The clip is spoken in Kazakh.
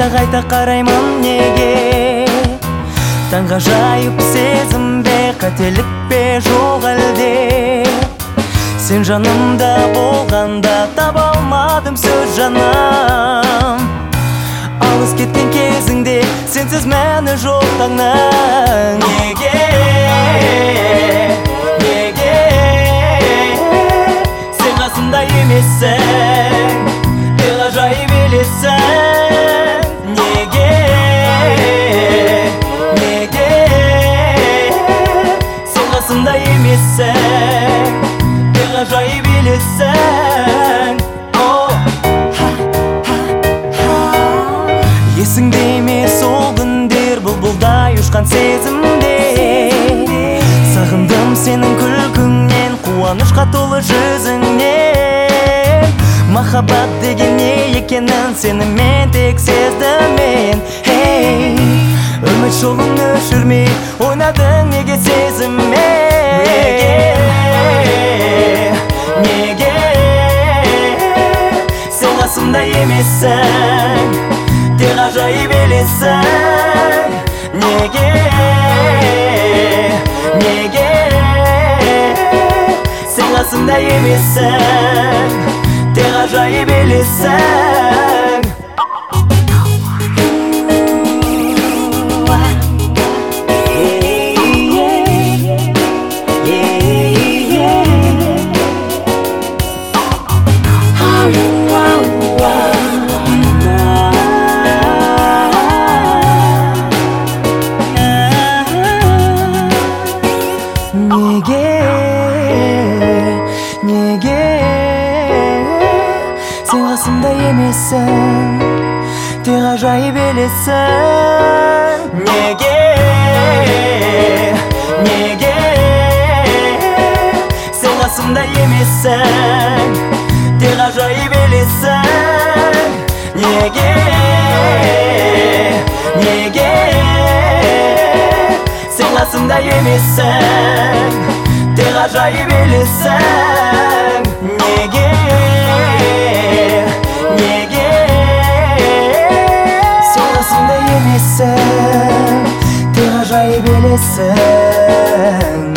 кайта караймын неге? Таңғажайып сезім бе, қателік пе жоқ әлде? Сен жанымда болғанда таба алмадым сөз жаным. Алыс кеткен кезіңде сенсіз мәні жоқ таңнан. Неге? Неге? Сен қасымда емессің, ғажайып елессің. Неге? Неге? Сен қасымда емессің, ғажайып елессің. Есіңде ме сол күндер бұлбұлдай ұшқан сезімде? Сағындым сенің күлкіңнен, қуанышқа толы жүзіңнен. Махаббат деген не екенін сенімен тек сездім мен. Үміт жолын өшірмей ойнадың неге сезіммен? Неге? Сен қасымда емессің, тек ғажайып елессің. Неге? Неге? Сен қасымда емессің, тек ғажайып елессің. Неге? Неге? Сен қасымда емессің, тек ғажайып елессің. Неге? Неге? Сен қасымда емессің, тек ғажайып елессің. Неге? Неге? Сен қасымда емессің, тек ғажайып елессің. Неге? Неге? Сен қасымда емессің, тек ғажайып елессің.